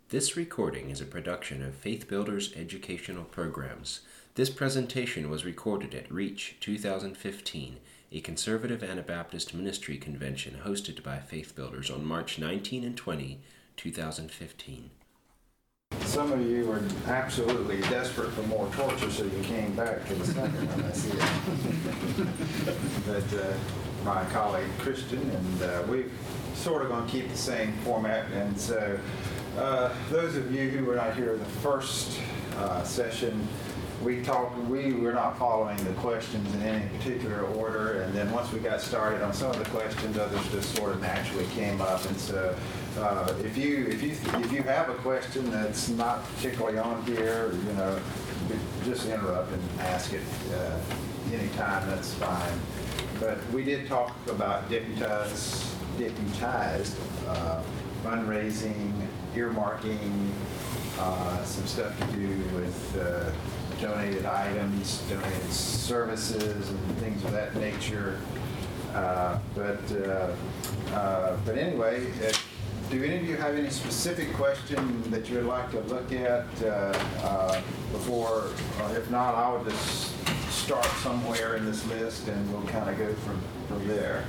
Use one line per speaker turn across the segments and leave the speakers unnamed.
This recording is a production of Faith Builders Educational Programs. This presentation was recorded at REACH 2015, a conservative Anabaptist ministry convention hosted by Faith Builders on March 19 and 20, 2015.
Some of you were absolutely desperate for more torture, so you came back to the second one. I see it. But my colleague Christian and we're sort of going to keep the same format. And so those of you who were not here the first session, we were not following the questions in any particular order, and then once we got started on some of the questions, others just sort of naturally came up. And so if you have a question that's not particularly on here, just interrupt and ask it anytime. That's fine. But we did talk about deputized fundraising, earmarking, some stuff to do with donated items, donated services, and things of that nature. But anyway, do any of you have any specific question that you would like to look at before? If not, I'll just start somewhere in this list, and we'll kind of go from there.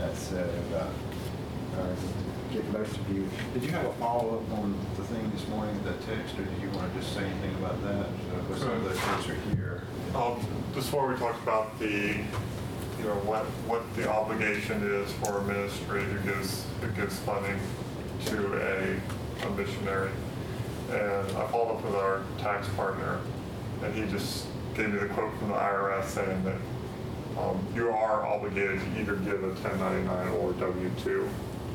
Get most of you. Did you have a follow-up on the thing this morning, that text, or did you want to just say anything about that? Because some of those folks are here.
Before we talked about the, what the obligation is for a ministry who gives funding to a missionary, and I followed up with our tax partner, and he just gave me the quote from the IRS saying that you are obligated to either give a 1099 or W-2.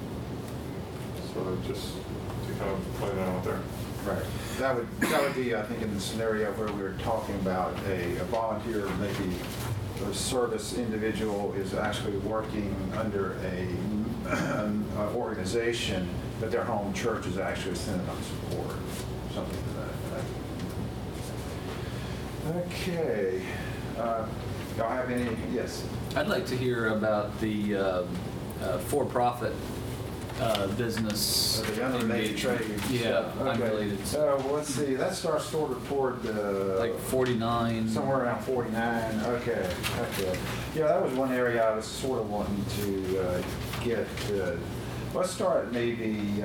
So just to kind of play that out there.
Right. That would be, I think, in the scenario where we were talking about a volunteer, maybe a service individual is actually working under an organization, but their home church is actually sending them support, something to that effect. Okay. Y'all have any? Yes.
I'd like to hear about the for-profit business.
The unrelated trade.
Yeah,
okay.
Unrelated.
So let's see. That starts sort of toward
like 49.
Somewhere around 49. Okay. Yeah, that was one area I was sort of wanting to get. Let's start at maybe.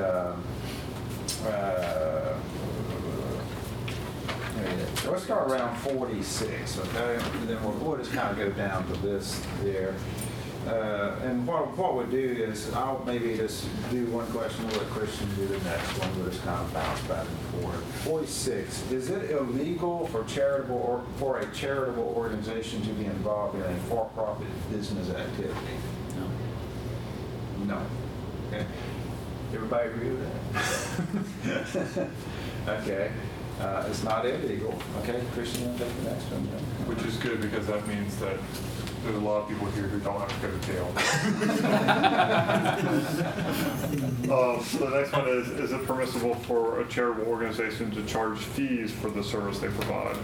Let's start around 46. Okay, and then we'll just kind of go down the list there. And what we'll do is I'll maybe just do one question, we'll let Christian do the next one. We'll just kind of bounce back and forth. 46. Is it illegal for a charitable organization to be involved in a for-profit business activity? No. Okay. Everybody agree with that? Okay. It's not illegal. Okay, Christian, you want to take the next one?
Which is good, because that means that there's a lot of people here who don't have to go to jail. So the next one is it permissible for a charitable organization to charge fees for the service they provide?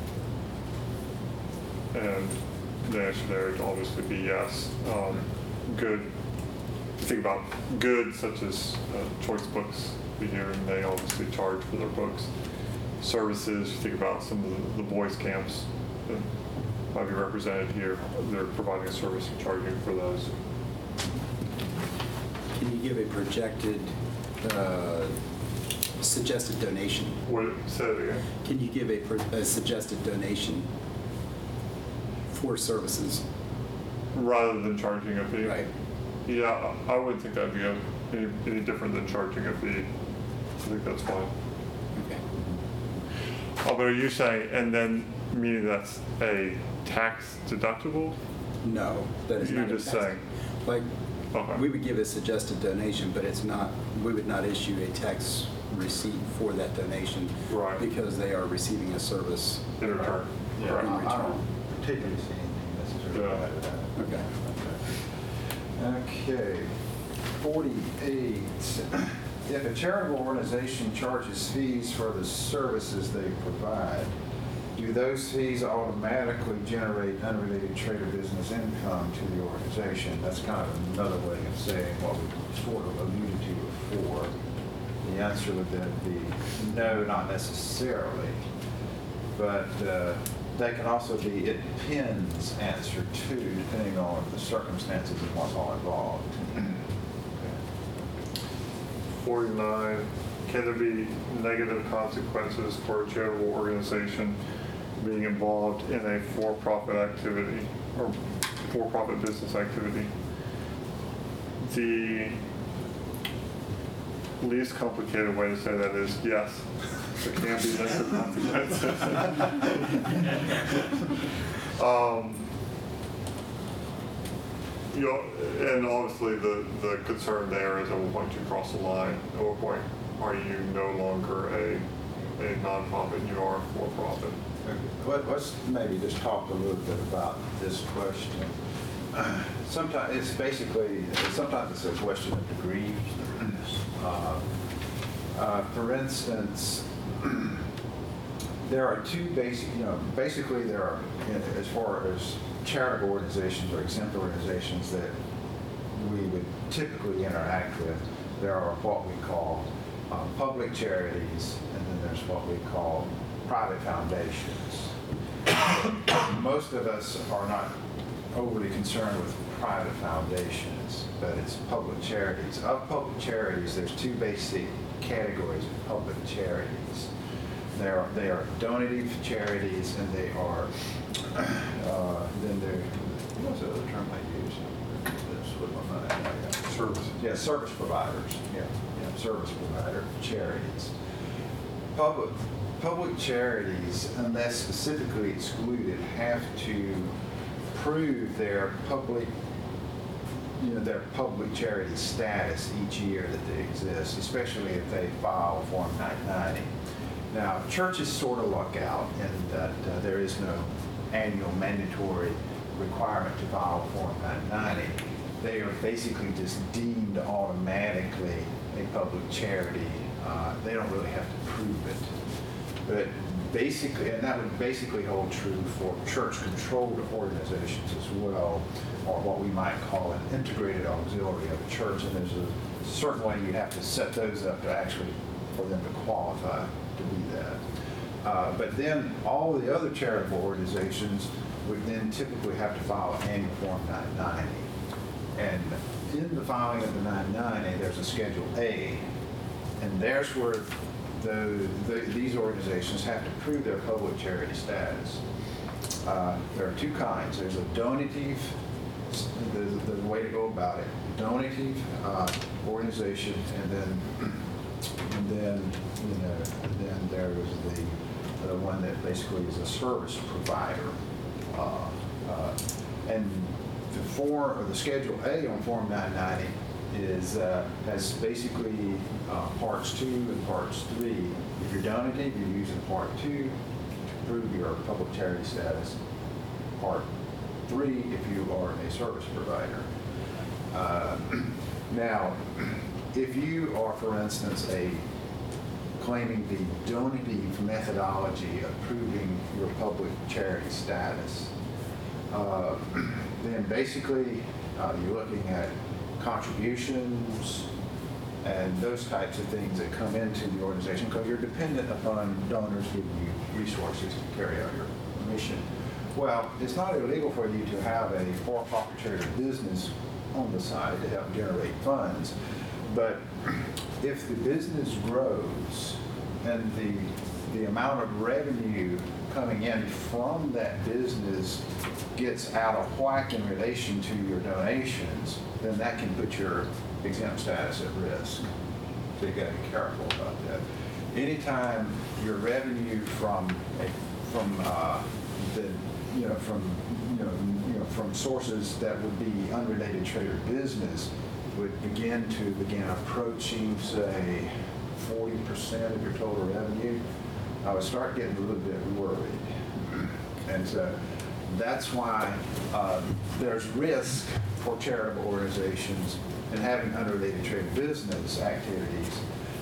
And the answer there would obviously be yes. Good. Think about goods such as Choice Books here, and they obviously charge for their books. Services, you think about some of the boys' camps that might be represented here. They're providing a service and charging for those.
Can you give a projected suggested donation?
Say it again.
Can you give a suggested donation for services?
Rather than charging a fee?
Right.
Yeah, I wouldn't think that'd be any different than charging a fee. I think that's fine.
Okay.
But are you saying, and then meaning that's a tax deductible?
No, that is not.
You're just saying.
Like,
okay.
we would give a suggested donation, but it's not. We would not issue a tax receipt for that donation,
right?
Because they are receiving a service
in return.
Yeah,
right.
I don't particularly see anything necessarily about that. Okay. 48. If a charitable organization charges fees for the services they provide, do those fees automatically generate unrelated trade or business income to the organization? That's kind of another way of saying what we sort of alluded to before. The answer would then be no, not necessarily. But they can also be it depends answer too, depending on the circumstances and what's all involved.
49, can there be negative consequences for a charitable organization being involved in a for-profit activity or for-profit business activity? The least complicated way to say that is yes, there can be negative consequences. And obviously the concern there is at what point you cross the line, at what point are you no longer a nonprofit, you are for profit.
Let's maybe just talk a little bit about this question. Sometimes it's a question of degree. For instance, there are two basic, basically there are, as far as charitable organizations or exempt organizations that we would typically interact with, there are what we call public charities, and then there's what we call private foundations. Most of us are not overly concerned with private foundations, but it's public charities. Of public charities, there's two basic categories of public charities. They are donative charities, and they are then they're, what's the other term I use? That's what my mind. Service. Yeah, service providers. Yeah, service provider charities. Public charities, unless specifically excluded, have to prove their public charity status each year that they exist, especially if they file Form 990. Now, churches sort of luck out in that there is no annual mandatory requirement to file Form 990. They are basically just deemed automatically a public charity. They don't really have to prove it. But basically, and that would basically hold true for church-controlled organizations as well, or what we might call an integrated auxiliary of a church. And there's a certain way you have to set those up to actually for them to qualify to be that. But then all the other charitable organizations would then typically have to file an annual Form 990. And in the filing of the 990, there's a Schedule A, and there's where these organizations have to prove their public charity status. There are two kinds. There's a donative, the way to go about it, donative organization, and then there's the one that basically is a service provider. And the Schedule A on Form 990 has basically parts 2 and parts 3. If you're donative, you're using part 2 to prove your public charity status. Part 3 if you are a service provider. Now, if you are, for instance, claiming the donative methodology of proving your public charity status, then basically you're looking at contributions and those types of things that come into the organization because you're dependent upon donors giving you resources to carry out your mission. Well, it's not illegal for you to have a for-profit charity business on the side to help generate funds, but if the business grows and the amount of revenue coming in from that business gets out of whack in relation to your donations, then that can put your exempt status at risk. So you got to be careful about that. Anytime your revenue from sources that would be unrelated to your business would begin approaching, say, 40% of your total revenue, I would start getting a little bit worried. And so that's why there's risk for charitable organizations in having unrelated trade business activities.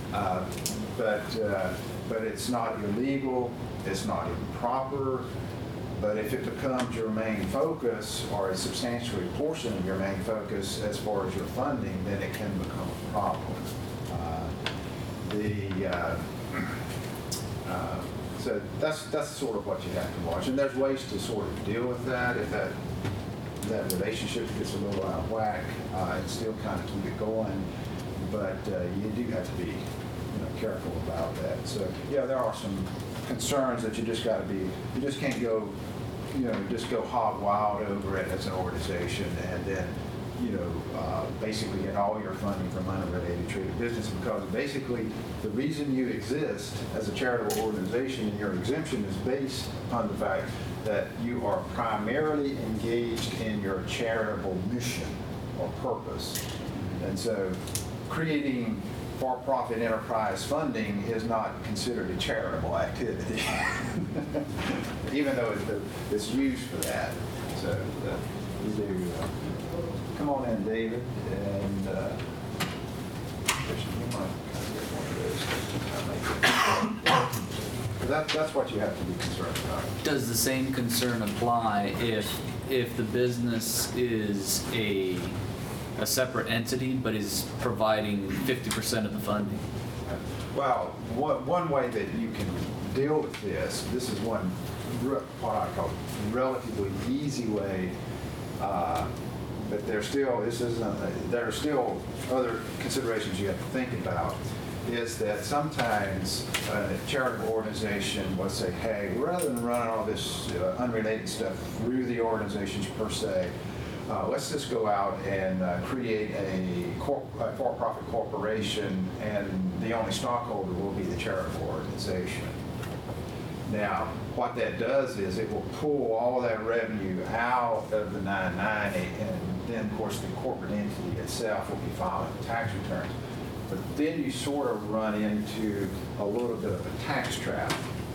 But it's not illegal, it's not improper, but if it becomes your main focus or a substantial portion of your main focus as far as your funding, then it can become a problem. So that's sort of what you have to watch, and there's ways to sort of deal with that if that relationship gets a little out of whack, and still kind of keep it going. But you do have to be careful about that. So yeah, there are some concerns that you just got to be. You just can't go just go hog wild over it as an organization, and then basically get all your funding from unrelated treated business, because basically the reason you exist as a charitable organization and your exemption is based upon the fact that you are primarily engaged in your charitable mission or purpose. And so creating for-profit enterprise funding is not considered a charitable activity, even though it's used for that. So we do. Come on in, David, and Christian, you might get one of those. That's what you have to be concerned about.
Does the same concern apply if the business is a separate entity but is providing 50% of the funding?
Well, one way that you can deal with this is one what I call relatively easy way. But there are still other considerations you have to think about, is that sometimes a charitable organization will say, hey, rather than running all this unrelated stuff through the organizations per se, let's just go out and create a for-profit corporation, and the only stockholder will be the charitable organization. Now, what that does is it will pull all that revenue out of the 990, and then, of course, the corporate entity itself will be filing tax returns. But then you sort of run into a little bit of a tax trap,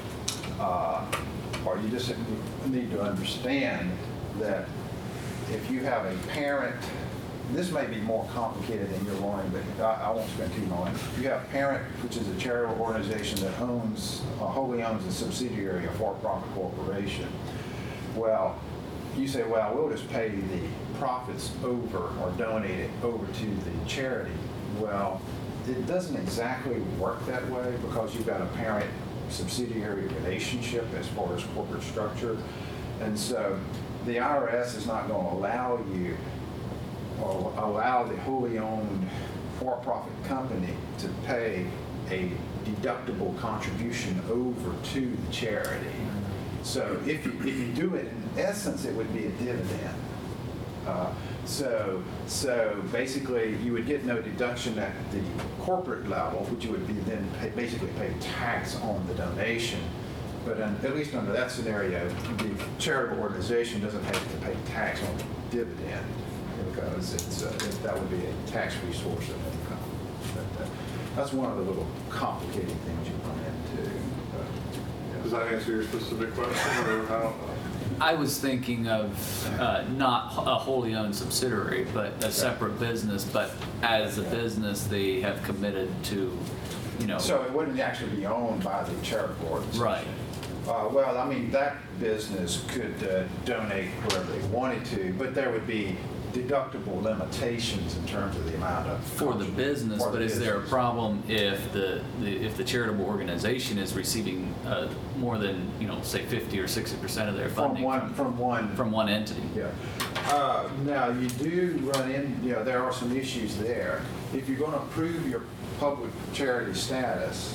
or you just need to understand that if you have a parent, this may be more complicated than you're learning, but I won't spend too long. If you have a parent, which is a charitable organization that wholly owns a subsidiary, a for-profit corporation, well, you say, well, we'll just pay the profits over or donate it over to the charity. Well, it doesn't exactly work that way, because you've got a parent-subsidiary relationship as far as corporate structure. And so the IRS is not going to allow you or allow the wholly owned for-profit company to pay a deductible contribution over to the charity. So if you do it, in essence, it would be a dividend. So basically, you would get no deduction at the corporate level, which you would be then basically pay tax on the donation. But at least under that scenario, the charitable organization doesn't have to pay tax on the dividend, because that would be a tax-free source of income. But that's one of the little complicating things you run into.
Does that answer your specific question, or how?
I was thinking of not a wholly owned subsidiary, but a separate business, but as a business, they have committed to,
So it wouldn't actually be owned by the charitable organization.
Right.
Well, I mean, that business could donate wherever they wanted to, but there would be deductible limitations in terms of the amount of
for the business. But is there a problem if the charitable organization is receiving more than say 50 or 60% of their funding
from one
entity?
Yeah. Now you do run in. There are some issues there. If you're going to prove your public charity status,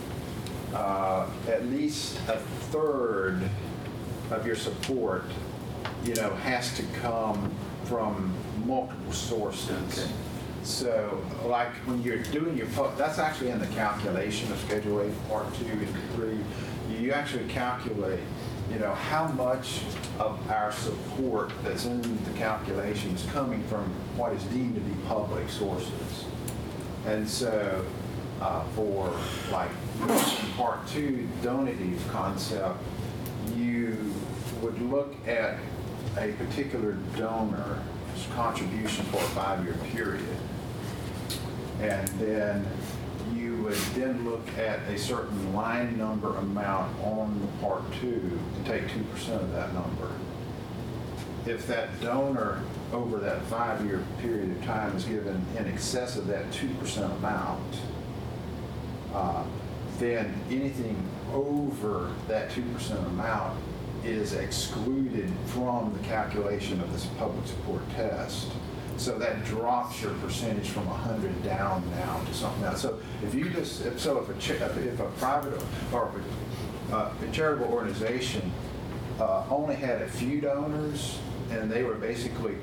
at least a third of your support, has to come from multiple sources.
Okay.
So, like when you're doing your, that's actually in the calculation of Schedule A, Part 2 and 3. You actually calculate, how much of our support that's in the calculation is coming from what is deemed to be public sources. And so, for like Part 2 donative concept, you would look at a particular donor's contribution for a 5-year period, and then you would then look at a certain line number amount on the Part 2 and take 2% of that number. If that donor over that 5-year period of time is given in excess of that 2% amount, then anything over that 2% amount is excluded from the calculation of this public support test. So that drops your percentage from 100 down now to something else. So if you just, if a private or a charitable organization only had a few donors and they were basically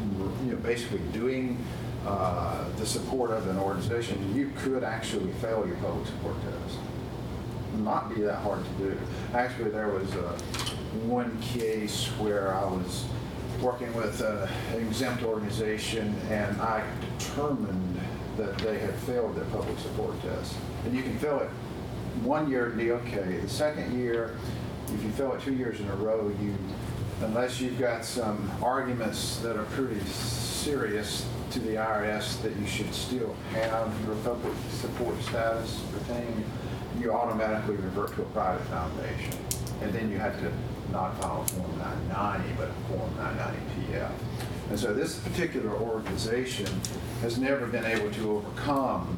doing the support of an organization, you could actually fail your public support test. Not be that hard to do. Actually, there was one case where I was working with an exempt organization, and I determined that they had failed their public support test. And you can fail it 1 year and be okay. The second year, if you fail it 2 years in a row, unless you've got some arguments that are pretty serious to the IRS that you should still have your public support status retained, you automatically revert to a private foundation. And then you have to not file a Form 990, but a Form 990-PF. And so this particular organization has never been able to overcome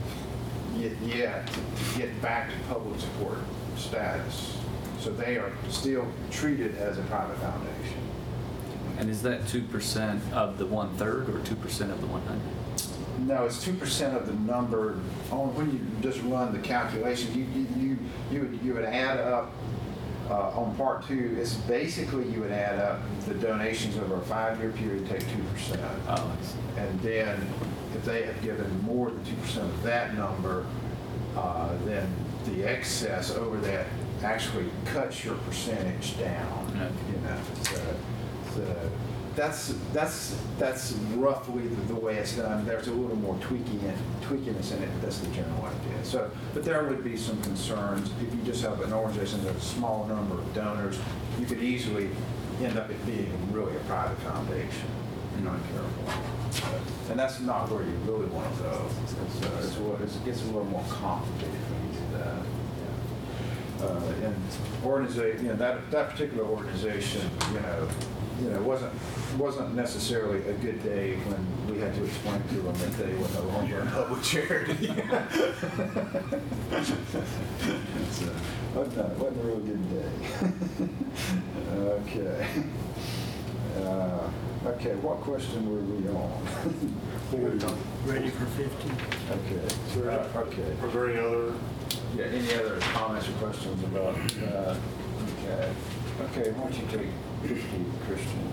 yet to get back to public support status. So they are still treated as a private foundation.
And is that 2% of the 1/3 or 2% of the 100?
No, it's 2% of the number. When you just run the calculation, you would add up on part 2. It's basically you would add up the donations over a 5-year period, take 2%.
Oh, I see.
And then if they have given more than 2% of that number, then the excess over that actually cuts your percentage down.
Okay.
You know, so that's roughly the way it's done. There's a little more tweakiness in it, but that's the general idea. So, but there would be some concerns if you just have an organization that's a small number of donors. You could easily end up it being really a private foundation. You're not careful, and that's not where you really want to go. It gets a little more complicated when you do that. And that particular organization, wasn't necessarily a good day when we had to explain to them that they were no longer a public charity. So, wasn't a real good day. Okay. Okay, what question were we on?
Ready for 50?
Okay. Okay.
Are there any other?
Yeah, any other comments or questions about that? Okay. Okay, why don't you take 50, Christian?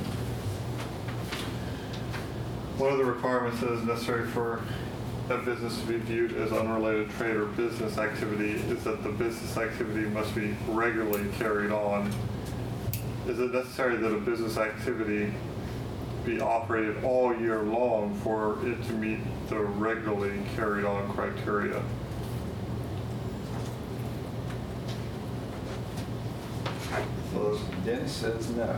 One of the requirements that is necessary for a business to be viewed as unrelated trade or business activity is that the business activity must be regularly carried on. Is it necessary that a business activity be operated all year long for it to meet the regularly carried on criteria?
Dennis says no.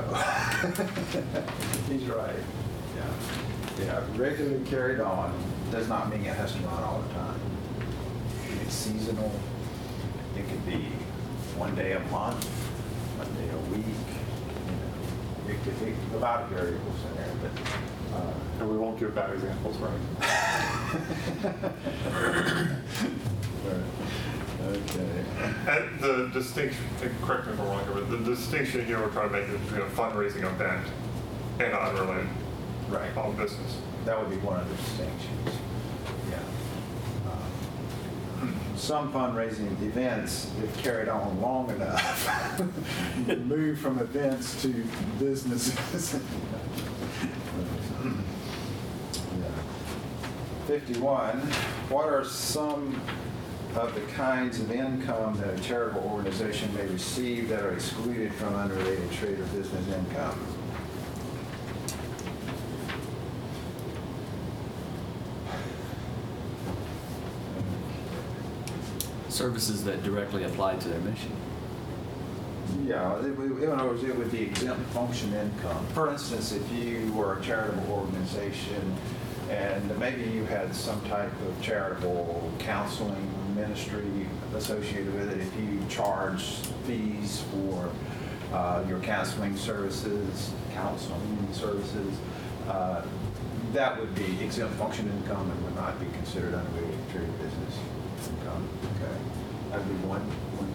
He's right. Yeah, regularly carried on does not mean it has to run all the time. It's seasonal. It could be 1 day a month, 1 day a week. It could be a lot of variables in there, but
And we won't give bad examples, right?
okay.
And the distinction, correct me if I'm wrong here, but the distinction here we're trying to make is between a fundraising event and unrelated business.
That would be one of the distinctions. Yeah. Some fundraising events, if carried on long enough, you move from events to businesses. 51, what are some of the kinds of income that a charitable organization may receive that are excluded from unrelated trade or business income?
Services that directly apply to their mission.
Yeah, in other words, it would be exempt function income. For instance, if you were a charitable organization and maybe you had some type of charitable counseling ministry associated with it, if you charge fees for your counseling services, that would be exempt function income and would not be considered unrelated trade business. income. Okay, that'd be one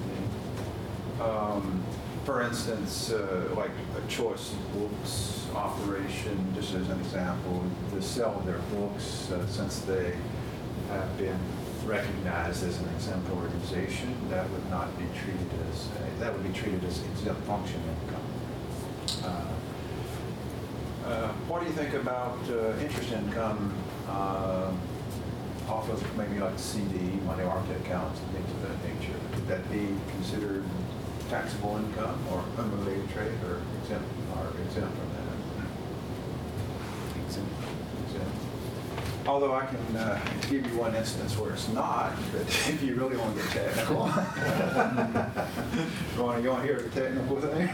thing. For instance, like a choice books operation, just as an example, to sell their books since they have been recognized as an exempt organization, that would not be treated as that would be treated as exempt function income. What do you think about interest income off of maybe like CD, money market accounts, and things of that nature? Would that be considered taxable income or unrelated trade, or exempt from that? Exempt. Although I can give you one instance where it's not, but if you really want to get technical. you want to hear the technical thing?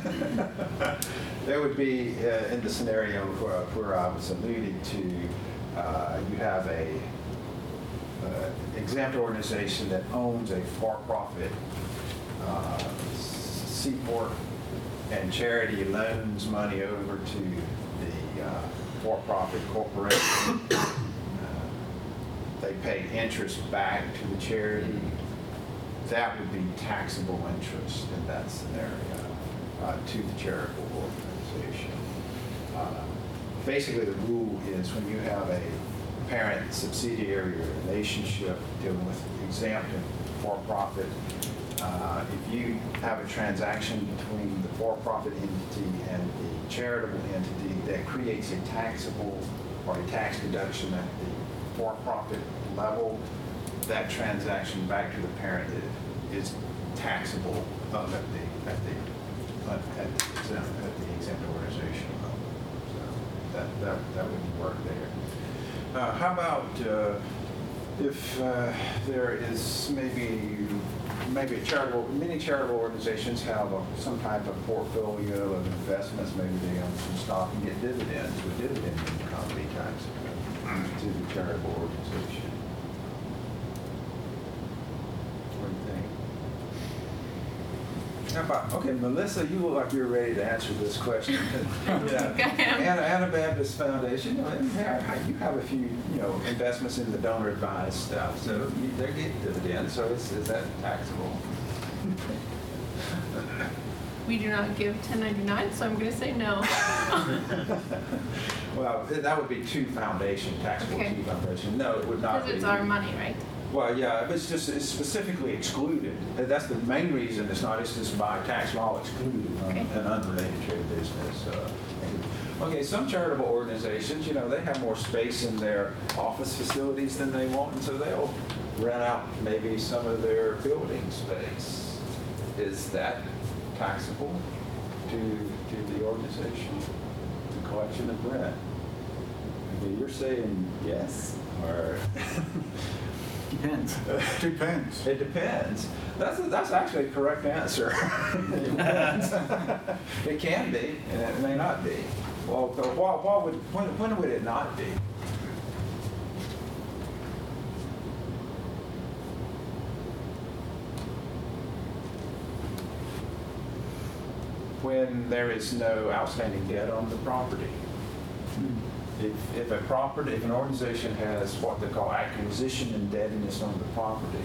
That would be in the scenario where I was alluding to, you have a exempt organization that owns a for-profit seaport, and charity loans money over to the for-profit corporation. They pay interest back to the charity. That would be taxable interest in that scenario to the charitable organization. Basically, the rule is when you have a parent-subsidiary relationship dealing with exempt and for-profit, if you have a transaction between the for-profit entity and the charitable entity that creates a taxable or a tax deduction at the for-profit level, that transaction back to the parent is taxable at the exempt organization level. So that wouldn't work there. How about if there is maybe many charitable organizations have some type of portfolio of investments, maybe they own some stock and get dividends. Would dividend income be taxable to the charitable organization? What do you think? Okay, Melissa, you look like you're ready to answer this question. Anabaptist Foundation, you have a few, investments in the donor advised stuff, so they get dividends. So is that taxable?
We do not give 1099, so I'm going to say no.
Well, that would be to foundation, taxable to foundation. No, it would not be.
Because it's our money, right?
Well, yeah, but it's specifically excluded. That's the main reason it's not. It's just by tax law excluded an unrelated trade business. Okay, some charitable organizations, they have more space in their office facilities than they want, and so they'll rent out maybe some of their building space. Is that taxable to the organization? The collection of rent? Okay, you're saying yes, or?
Depends.
Depends.
It depends. That's actually a correct answer. It depends. It can be, and it may not be. Well, when would it not be? When there is no outstanding debt on the property. If an organization has what they call acquisition indebtedness on the property,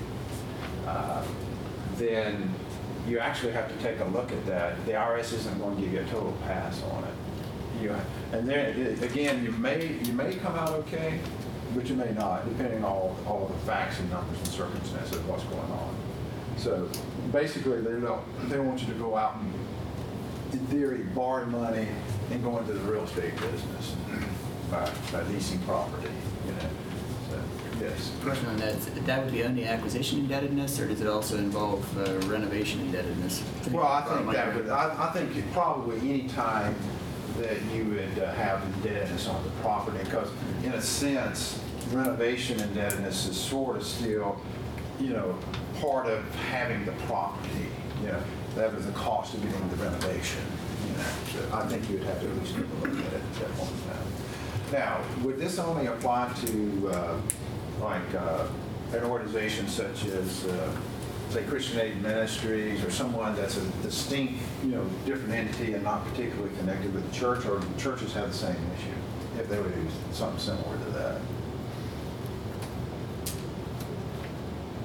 then you actually have to take a look at that. The IRS isn't going to give you a total pass on it. And then again, you may come out okay, but you may not, depending on all the facts and numbers and circumstances of what's going on. So basically, they want you to go out and, in theory, borrow money and go into the real estate business. By leasing property, So, yes.
Question on that would be only acquisition indebtedness, or does it also involve renovation indebtedness?
Well, I think I think probably any time that you would have indebtedness on the property, because in a sense, renovation indebtedness is sort of still, part of having the property. That was the cost of getting the renovation. So I think you would have to at least take a look at it at that point in time. Now, would this only apply to an organization such as, say, Christian Aid Ministries, or someone that's a distinct, different entity and not particularly connected with the church, or do churches have the same issue if they would do something similar to that?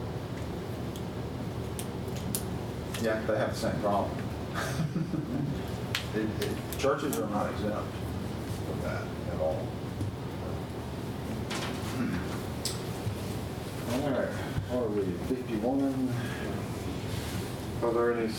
Yeah, they have the same problem. Churches are not exempt from that at all. All right, what are we, 51?
Are there any,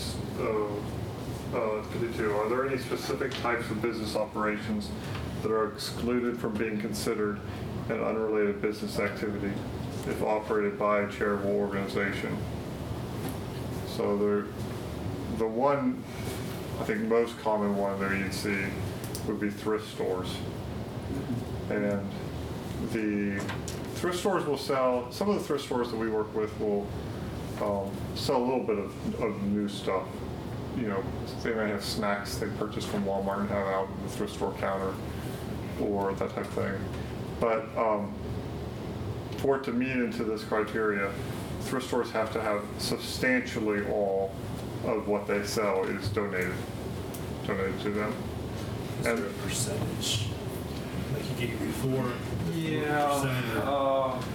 52, are there any specific types of business operations that are excluded from being considered an unrelated business activity if operated by a charitable organization? So the one, I think most common one there you'd see would be thrift stores. And the thrift stores will sell, some of the thrift stores that we work with will sell a little bit of new stuff. You know, they might have snacks they purchase from Walmart and have out on the thrift store counter or that type of thing. But for it to meet into this criteria, thrift stores have to have substantially all of what they sell is donated to them.
Is there a percentage, like you gave before?
Yeah,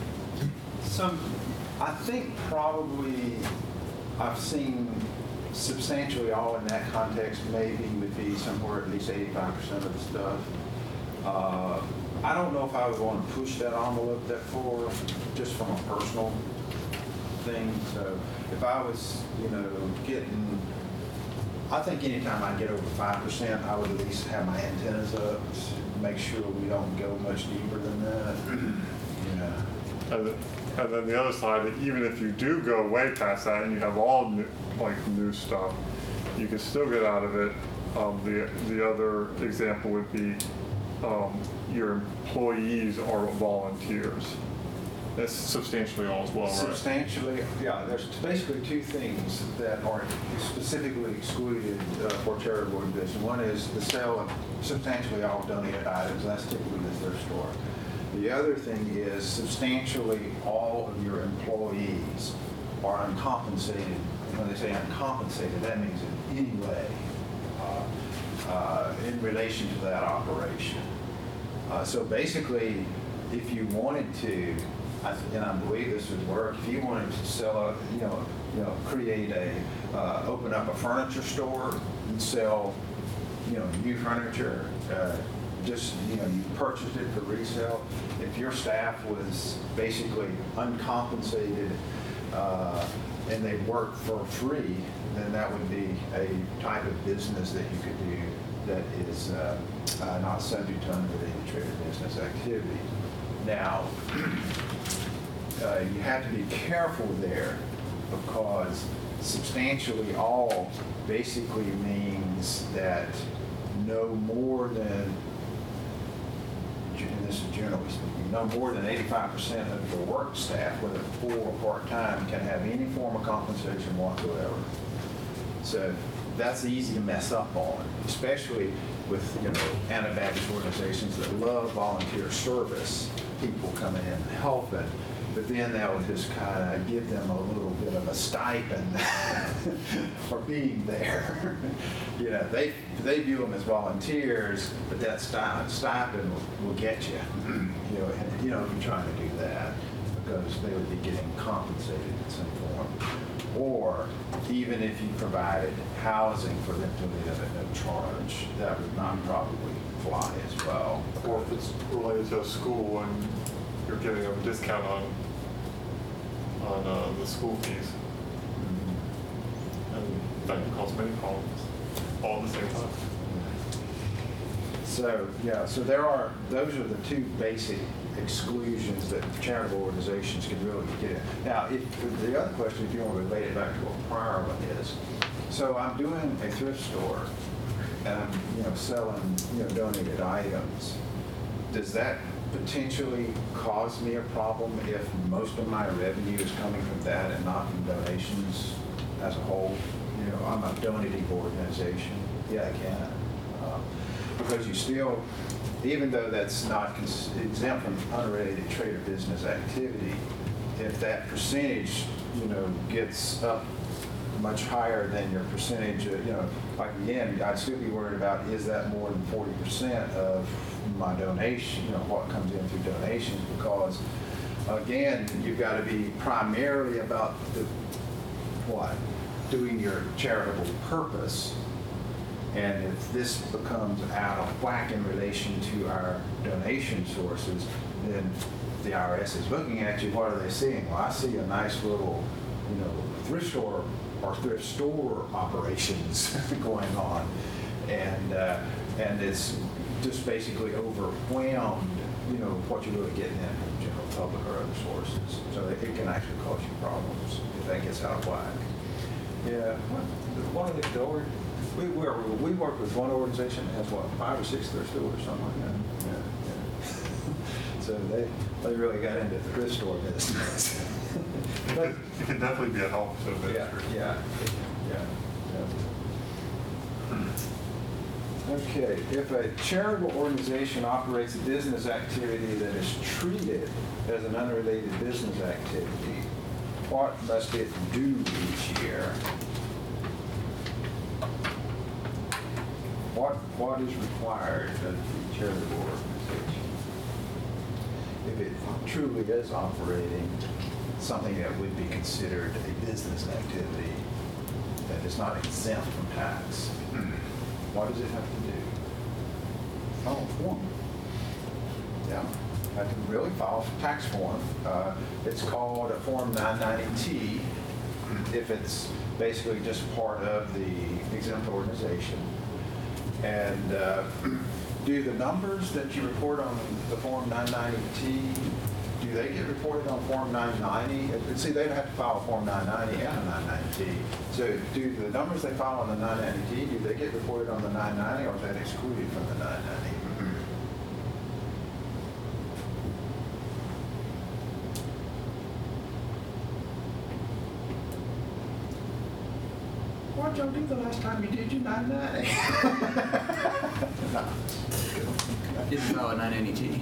I think probably I've seen substantially all in that context maybe would be somewhere at least 85% of the stuff. I don't know if I would want to push that envelope that far, just from a personal thing. So if I was, getting, I think anytime I get over 5%, I would at least have my antennas up, make sure we don't go much deeper than that.
And then the other side, even if you do go way past that and you have all new stuff, you can still get out of it. The other example would be your employees are volunteers. That's substantially all as well, right?
Substantially, yeah. There's basically two things that are specifically excluded for charitable organizations. One is the sale of substantially all donated items. That's typically the thrift store. The other thing is substantially all of your employees are uncompensated. And when they say uncompensated, that means in any way in relation to that operation. So basically, if you wanted to, and I believe this would work, if you wanted to sell create open up a furniture store and sell, new furniture, you purchased it for resale. If your staff was basically uncompensated and they worked for free, then that would be a type of business that you could do that is not subject to unrelated trade or business activity. Now, you have to be careful there because substantially all basically means that no more than, and this is generally speaking, no more than 85% of your work staff, whether full or part-time, can have any form of compensation whatsoever. So that's easy to mess up on, especially with Anabaptist organizations that love volunteer service, people coming in and helping. But then that would just kind of give them a little bit of a stipend for being there. They view them as volunteers, but that stipend will get you. If you're trying to do that, because they would be getting compensated in some form. Or even if you provided housing for them to live at no charge, that would not probably fly as well.
Or if it's related to a school and you're giving them a discount on the school fees. And that can cause many problems all at the same time.
So, those are the two basic exclusions that charitable organizations can really get. Now, the other question, if you want to relate it back to a prior one is, so I'm doing a thrift store and I'm, selling, donated items. Does that potentially cause me a problem if most of my revenue is coming from that and not from donations as a whole? I'm a donating organization. Yeah, I can. Because you still, even though that's not exempt from unrelated trade or business activity, if that percentage, gets up much higher than your percentage, like again, I'd still be worried about, is that more than 40% of my donation, what comes in through donations? Because again, you've got to be primarily about the doing your charitable purpose. And if this becomes out of whack in relation to our donation sources, then the IRS is looking at you. What are they seeing? Well, I see a nice little, thrift store or thrift store operations going on, and it's just basically overwhelmed, what you're really getting in from the general public or other sources. So it can actually cause you problems if that gets out of whack. Yeah, one of we work with one organization that has 5 or 6 thrift stores or something like that. Yeah. So they really got into the thrift store business. But,
It can definitely be a help to the ministry.
yeah. Okay, if a charitable organization operates a business activity that is treated as an unrelated business activity, what must it do each year? What is required of the charitable organization? If it truly is operating something that would be considered a business activity that is not exempt from tax, what does it have to do? File a form. Yeah, I can really file a tax form. It's called a Form 990T if it's basically just part of the exempt organization. And do the numbers that you report on the Form 990T, do they get reported on Form 990? See, they'd have to file a Form 990 and a 990T. So do the numbers they file on the 990T, do they get reported on the 990, or is that excluded from the 990? What did y'all do the last time you did your 990? No.
Didn't file a 990T.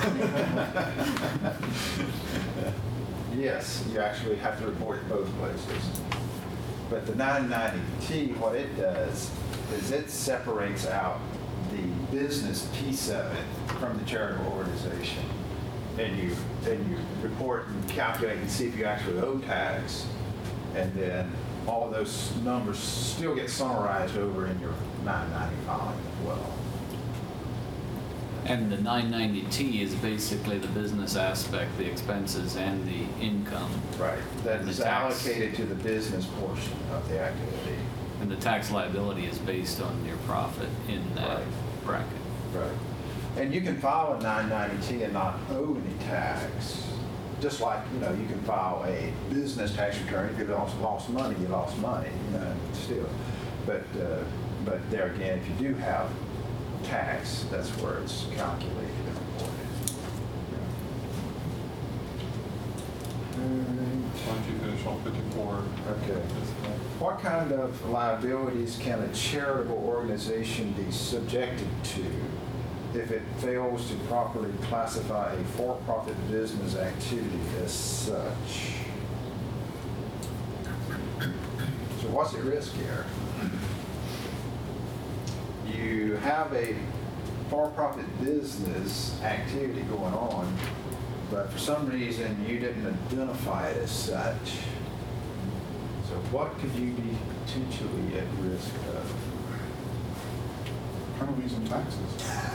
Yes, you actually have to report it both places. But the 990T, what it does is it separates out the business piece of it from the charitable organization. And you report and calculate and see if you actually owe tax. And then all of those numbers still get summarized over in your 990 filing as well.
And the 990T is basically the business aspect, the expenses and the income.
Right. That
The
is
tax.
allocated to the business portion of the activity.
And the tax liability is based on your profit in that
Right.
bracket.
Right. And you can file a 990T and not owe any tax. Just like, you can file a business tax return. If you lost money, you lost money, still. But there again, if you do have tax, that's where it's calculated and reported.
Why don't you finish on 54?
Okay. What kind of liabilities can a charitable organization be subjected to if it fails to properly classify a for-profit business activity as such? So what's at risk here? You have a for-profit business activity going on, but for some reason you didn't identify it as such. So what could you be potentially at risk of?
Penalties and taxes.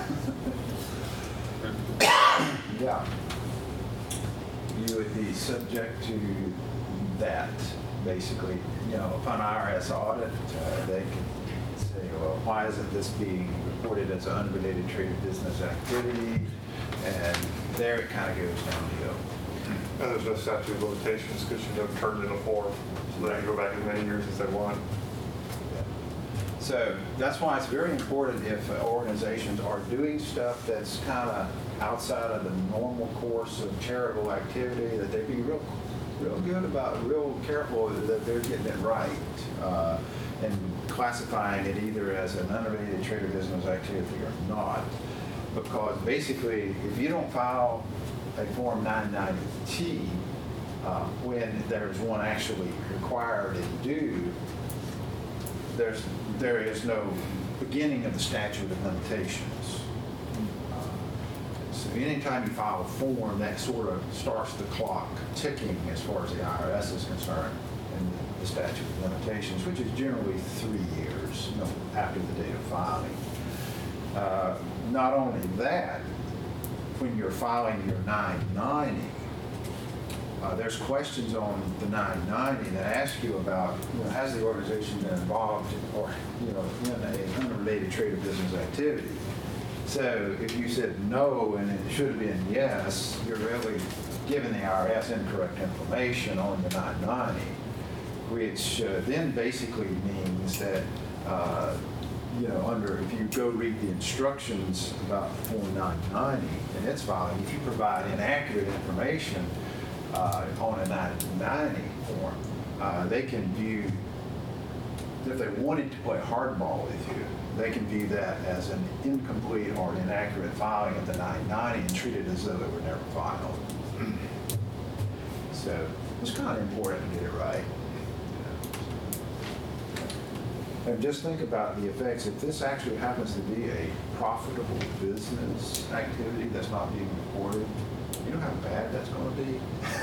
Yeah. You would be subject to that, basically. Upon IRS audit, they can say, well, why isn't this being reported as an unrelated traded business activity? And there it kind of goes downhill.
And there's no statute of limitations because you never turned in a form. So they can go back as many years as they want.
So that's why it's very important if organizations are doing stuff that's kind of outside of the normal course of charitable activity, that they be real good about, real careful that they're getting it right and classifying it either as an unrelated trade or business activity or not. Because basically, if you don't file a Form 990T when there's one actually required and due, there is no beginning of the statute of limitations. So anytime you file a form, that sort of starts the clock ticking as far as the IRS is concerned. And the statute of limitations, which is generally 3 years, after the date of filing. Not only that, when you're filing your 990, there's questions on the 990 that ask you about, has the organization been involved or, in an unrelated trade or business activity? So if you said no and it should have been yes, you're really giving the IRS incorrect information on the 990, which then basically means that, if you go read the instructions about Form 990 and its filing, if you provide inaccurate information on a 990 form, they can view, if they wanted to play hardball with you, they can view that as an incomplete or inaccurate filing of the 990 and treat it as though it were never filed. So it's kind of important to get it right. And just think about the effects. If this actually happens to be a profitable business activity that's not being reported, you know how bad that's going to be?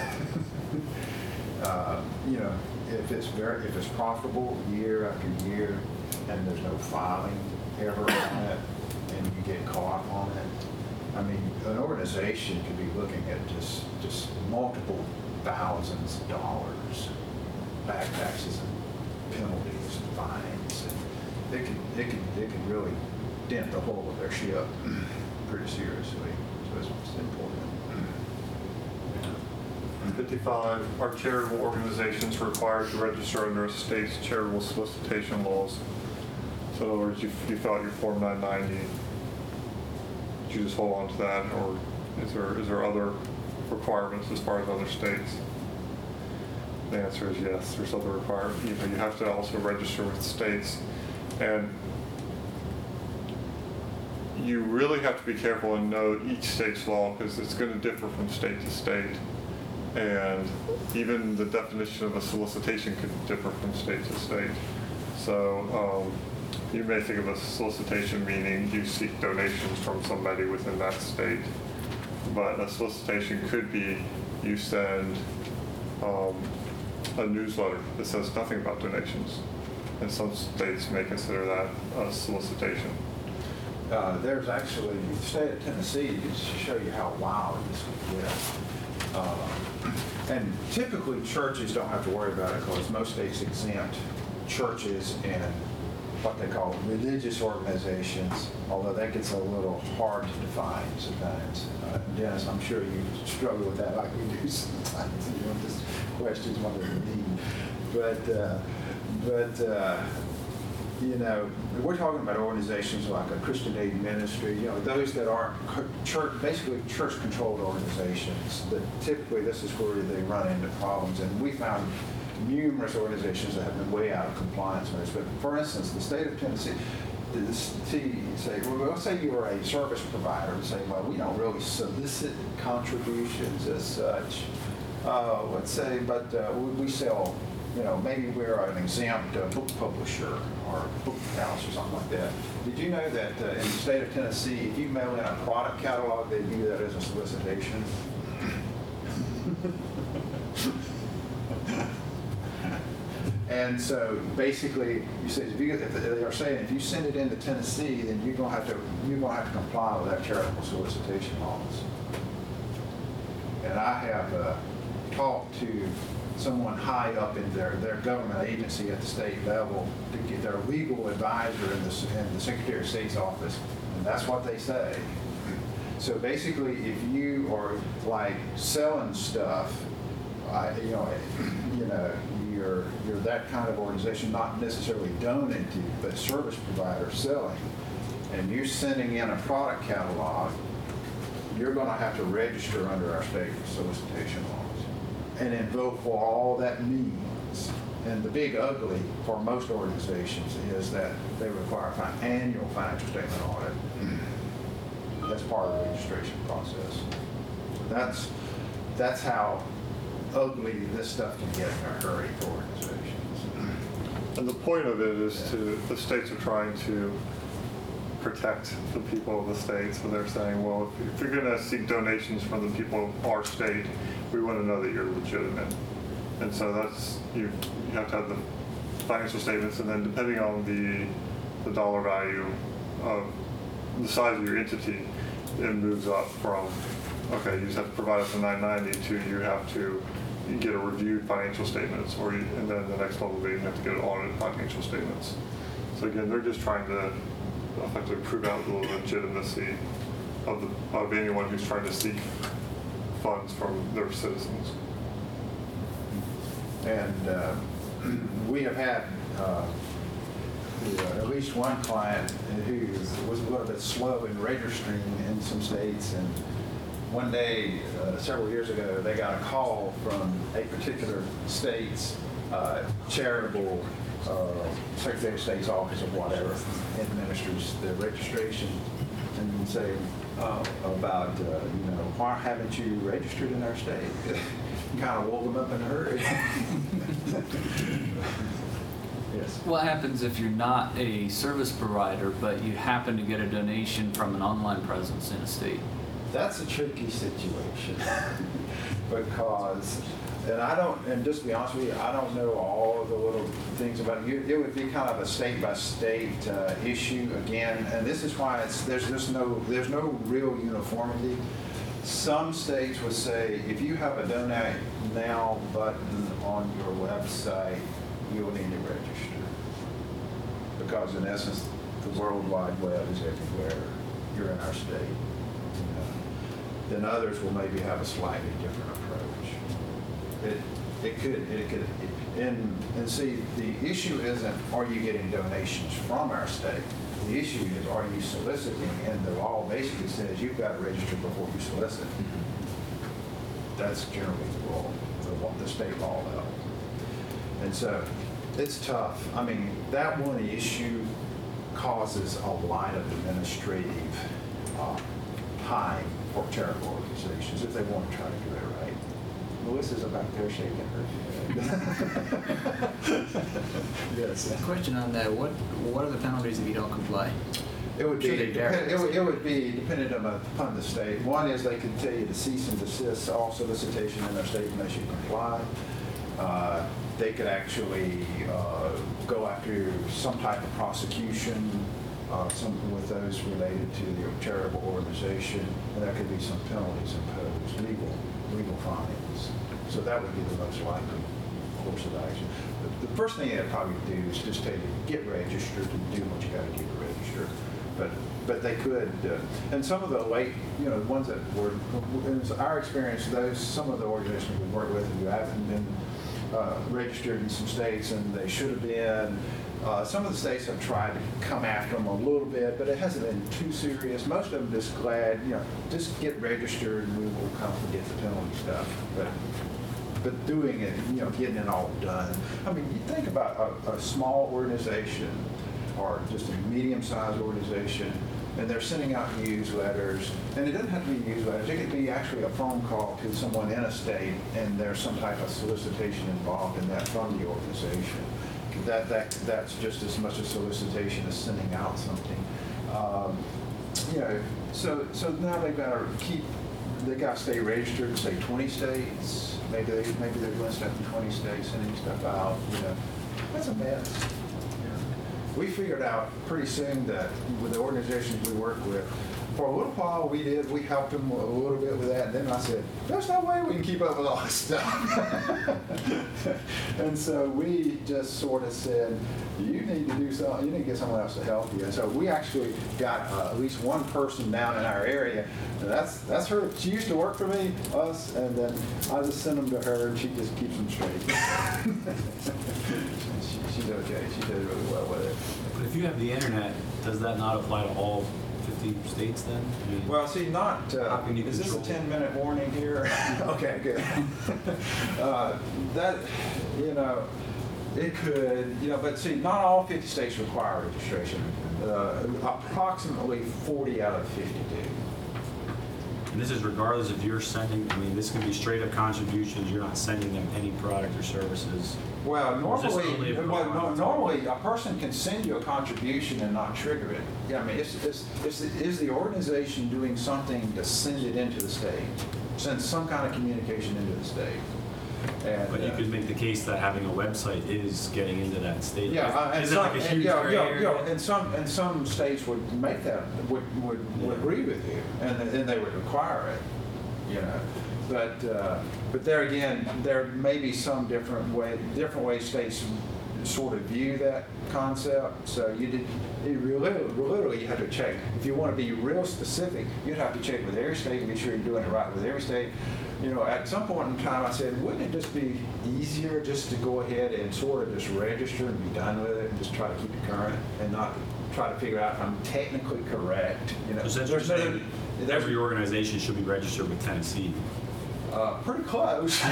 If it's profitable year after year and there's no filing ever on it and you get caught on it, I mean, an organization could be looking at just multiple thousands of dollars, back taxes and penalties and fines. And it can really dent the hull of their ship pretty seriously. So it's important.
55, are charitable organizations required to register under a state's charitable solicitation laws? So in other words, you fill out your Form 990, did you just hold on to that, or is there other requirements as far as other states? The answer is yes, there's other requirements. You have to also register with states, and you really have to be careful and know each state's law because it's going to differ from state to state. And even the definition of a solicitation could differ from state to state. So you may think of a solicitation meaning you seek donations from somebody within that state. But a solicitation could be you send a newsletter that says nothing about donations. And some states may consider that a solicitation.
There's actually, the state of Tennessee, just to show you how wild this could get. And typically churches don't have to worry about it because most states exempt churches and what they call religious organizations, although that gets a little hard to define sometimes. Dennis, I'm sure you struggle with that like we do sometimes. Just questions what they mean. We're talking about organizations like a Christian aid ministry, those that are basically church-controlled organizations, that typically this is where they run into problems. And we found numerous organizations that have been way out of compliance with this. But for instance, the state of Tennessee, let's say you are a service provider and say, well, we don't really solicit contributions as such. Let's say, but we sell, maybe we're an exempt book publisher or book house or something like that. Did you know that in the state of Tennessee, if you mail in a product catalog, they view that as a solicitation? And so basically, you say if they are saying if you send it into Tennessee, then you're going to have to comply with that charitable solicitation laws. And I have talked to someone high up in their government agency at the state level to get their legal advisor in the Secretary of State's office, and that's what they say. So basically, if you are like selling stuff, you're that kind of organization, not necessarily donating, but service provider selling, and you're sending in a product catalog, you're going to have to register under our state solicitation laws and invoke what all that means. And the big ugly for most organizations is that they require an annual financial statement audit. That's part of the registration process. That's how ugly this stuff can get in a hurry for organizations.
And the point of it is the states are trying to protect the people of the state. So they're saying, well, if you're going to seek donations from the people of our state, we want to know that you're legitimate. And so that's, you have to have the financial statements, and then depending on the dollar value of the size of your entity, it moves up from, okay, you just have to provide us a 990 to you have to get a reviewed financial statements, and then the next level being you have to get audited financial statements. So again, they're just trying to effectively prove out the legitimacy of anyone who's trying to seek funds from their citizens.
And we have had at least one client who was a little bit slow in registering in some states, and one day, several years ago, they got a call from a particular state's charitable Secretary of State's office or whatever administers the registration, and say about, why haven't you registered in our state? Kind of woke them up in a hurry. Yes.
What happens if you're not a service provider, but you happen to get a donation from an online presence in a state?
That's a tricky situation because, and just to be honest with you, I don't know all of the little things about it. It would be kind of a state-by-state issue again, and this is why there's no real uniformity. Some states would say if you have a Donate Now button on your website, you'll need to register, because in essence, the World Wide Web is everywhere. You're in our state. Then others will maybe have a slightly different approach. It could, and see, the issue isn't are you getting donations from our state. The issue is are you soliciting, and the law basically says you've got to register before you solicit. That's generally the law, the state law level. And so it's tough. I mean, that one issue causes a lot of administrative time for charitable organizations if they want to try to do it right. Melissa's back there shaking her head. Yes.
Question on that, what are the penalties if you don't comply?
It would be,
Should they vary?
it would be dependent upon the state. One is they can tell you to cease and desist all solicitation in their state unless you comply. They could actually go after some type of prosecution, with those related to the charitable organization, and there could be some penalties imposed, legal fines. So that would be the most likely course of action. The first thing I'd probably do is just tell you, get registered and do what you got to do to register. But they could, and some of the late, the ones that were, in our experience, some of the organizations we work with who haven't been registered in some states and they should have been. Some of the states have tried to come after them a little bit, but it hasn't been too serious. Most of them just glad, just get registered and we will kind of forget the penalty stuff. But doing it, getting it all done. I mean, you think about a small organization or just a medium-sized organization, and they're sending out newsletters, and it doesn't have to be newsletters. It could be actually a phone call to someone in a state, and there's some type of solicitation involved in that from the organization. That's just as much a solicitation as sending out something. So now they've got to stay registered in, say, 20 states. Maybe they're doing stuff in 20 states, sending stuff out. That's a mess. We figured out pretty soon that with the organizations we work with, for a little while we helped them a little bit with that, and then I said, there's no way we can keep up with all this stuff. And so we just sort of said, you need to do something, you need to get someone else to help you. And so we actually got at least one person down in our area, and that's her. She used to work for us, and then I just send them to her, and she just keeps them straight. She's okay. She does really well with it.
But if you have the internet, does that not apply to all 50 states then?
Well, see, not,
How can you
is this a
control?
10-minute warning here? Okay, good. It could, but see, not all 50 states require registration. Approximately 40 out of 50 do.
And this is regardless if you're sending, this can be straight up contributions, you're not sending them any product or services.
Well,
Or is this only
normally,
if we're
normally a person can send you a contribution and not trigger it. Is the organization doing something to send it into the state? Send some kind of communication into the state. And,
But you could make the case that having a website is getting into that state.
yeah, and
Is it
some,
like a
and,
huge
yeah,
gray
yeah,
area?
yeah, and some states would make that, would agree with you, and then they would require it, you know. But there again, there may be some different ways states sort of view that concept. So you literally you have to check. If you want to be real specific, you'd have to check with every state and be sure you're doing it right with every state. You know, at some point in time, I said, wouldn't it just be easier just to go ahead and sort of just register and be done with it and just try to keep it current and not try to figure out if I'm technically correct? You know,
So essentially, every organization should be registered with Tennessee.
Pretty close.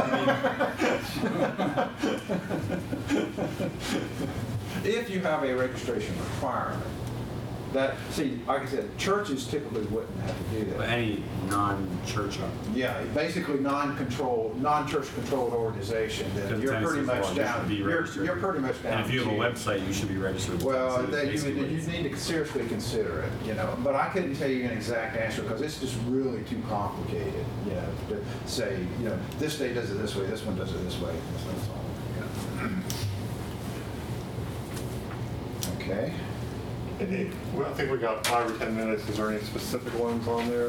If you have a registration requirement, like I said, churches typically wouldn't have to do
But
that.
any non-church,
Yeah, basically non-church controlled organization, then
Because
you're pretty
Tennessee's law,
much
you
down.
should be registered.
You're pretty much down.
and if you have a
to-
website, you should be registered with
Well,
Tennessee.
you
basically.
need to seriously consider it, you know, but I couldn't tell you an exact answer because it's just really too complicated, you know, to say, you know, this state does it this way, this one does it this way, that's all, you know. Okay.
Well, I think we got 5 or 10 minutes. Is there any specific ones on there?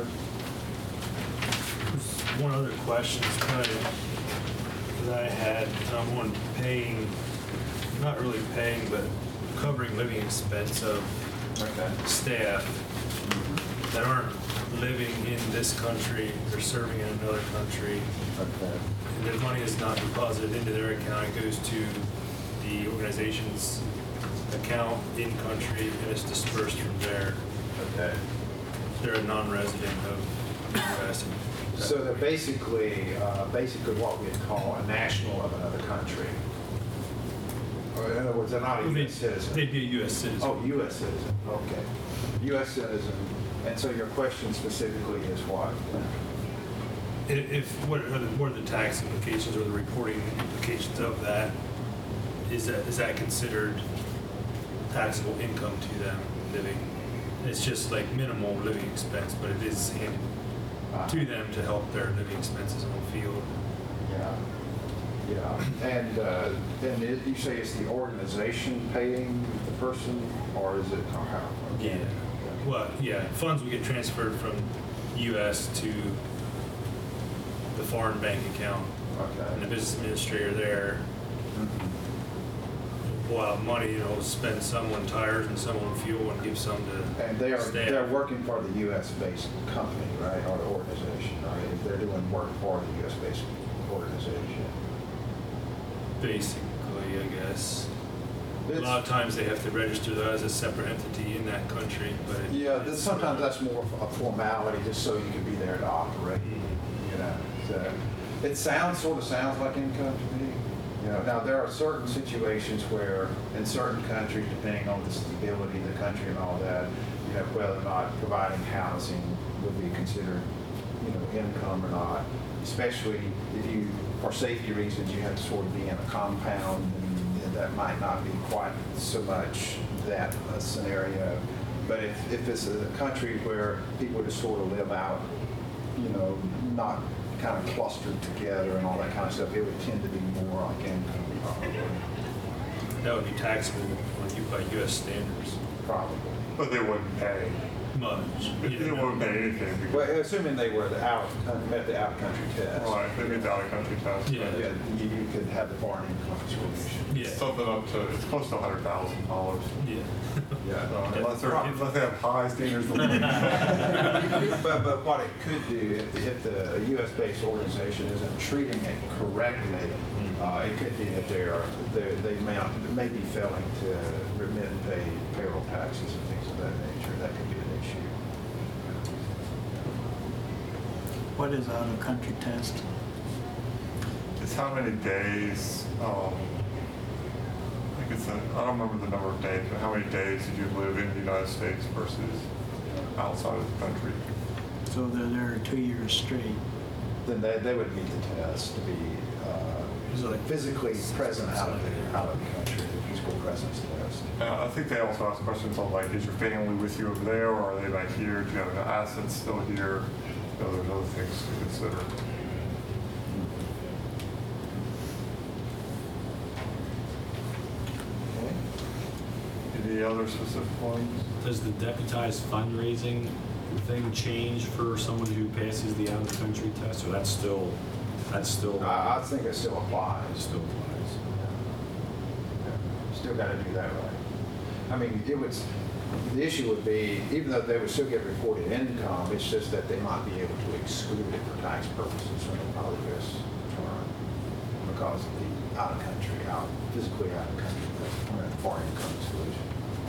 One other question that I had, on paying, not really paying, but covering living expense of
Okay.
staff that aren't living in this country or serving in another country.
Okay.
And their money is not deposited into their account, it goes to the organization's account in country and it's dispersed from there.
Okay.
They're a non-resident of the U.S.
So they're basically what we'd call a national of another country. Or in other words, they're not a U.S. citizen.
They'd be a U.S. citizen.
Oh, U.S. citizen, okay. U.S. citizen, and so your question specifically is what?
What are the tax implications or the reporting implications of that? Is that considered taxable income to them living? It's just like minimal living expense, but it is handed to them to help their living expenses on the field.
Yeah, yeah. And you say it's the organization paying the person, or is it, or how?
Yeah. Well, yeah, funds would get transferred from U.S. to the foreign bank account, and the
Okay.
business administrator there pull out money, spend some on tires and some on fuel and give some to
And they're
staff.
working for the U.S.-based company, right, or organization, right? They're doing work for the U.S.-based organization.
Basically, I guess. A
It's-
lot of times they have to register that as a separate entity in that country, but
Yeah, sometimes that's more of a formality, just so you can be there to operate, you know. So it sort of sounds like income to me. You know, now there are certain situations where, in certain countries, depending on the stability of the country and all that, you know, whether or not providing housing would be considered, income or not. Especially if you, for safety reasons, you have to sort of be in a compound, and that might not be quite so much that scenario. But if it's a country where people just sort of live out, not kind of clustered together and all that kind of stuff, it would tend to be more like income,
that would be taxable by U.S. standards.
probably.
But they wouldn't pay.
Much.
They wouldn't pay anything. because-
Well, assuming they were met the out-of-country test.
Right, they meet the out-of-country test.
Yeah.
Yeah, you could have the foreign income exclusion.
Yeah.
Something up to, it's close to $100,000.
Yeah.
Yeah.
Unless they have high standards of living.
But what it could do, if the U.S.-based organization isn't treating it correctly, it could be that they may be failing to remit and pay payroll taxes and things of that nature. That could be an issue.
What is out-of-country test?
It's how many days, I think I don't remember the number of days, but how many days did you live in the United States versus outside of the country?
So they're there 2 years straight.
Then they would meet the test to be
Is it like
physically present out of the country, the physical presence test.
I think they also ask questions on like, is your family with you over there, or are they back here? Do you have assets still here? There's other things to consider. Any other specific ones?
Does the deputized fundraising thing change for someone who passes the out-of-the-country test, or that's still
I think it still applies.
still applies?
Still got to do that right. I mean, the issue would be, even though they would still get reported income, it's just that they might be able to exclude it for tax purposes when they probably just turn because of the physically out of country, foreign income exclusion.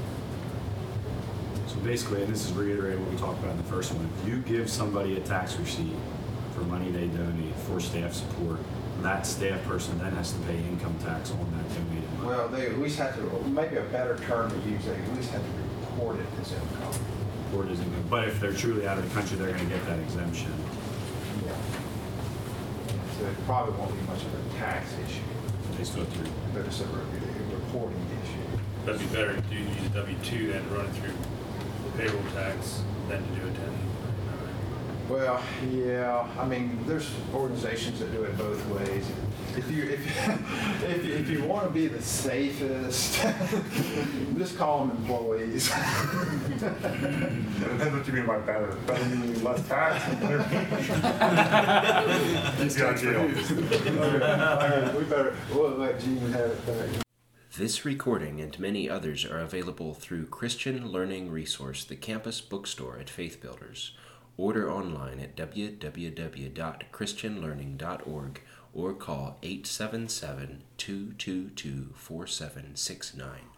So basically, and this is reiterating what we talked about in the first one, if you give somebody a tax receipt for money they donate for staff support, that staff person then has to pay income tax on that donated money.
Well, they at least have to, maybe a better term to use, they at least have to report it as income.
Or it is income. But if they're truly out of the country, they're going to get that exemption.
Yeah. So it probably won't be much of a tax issue,
They still have to.
but it's a reporting issue.
That'd be better to use a W-2 than run it through payroll tax than to do a 1099.
Well, yeah, I mean, there's organizations that do it both ways. If you want to be the safest, just call them employees.
Depends what you mean by better. Better meaning less tax? He's got a deal.
We'll let Gene have it back.
This recording and many others are available through Christian Learning Resource, the campus bookstore at Faith Builders. Order online at www.christianlearning.org or call 877-222-4769.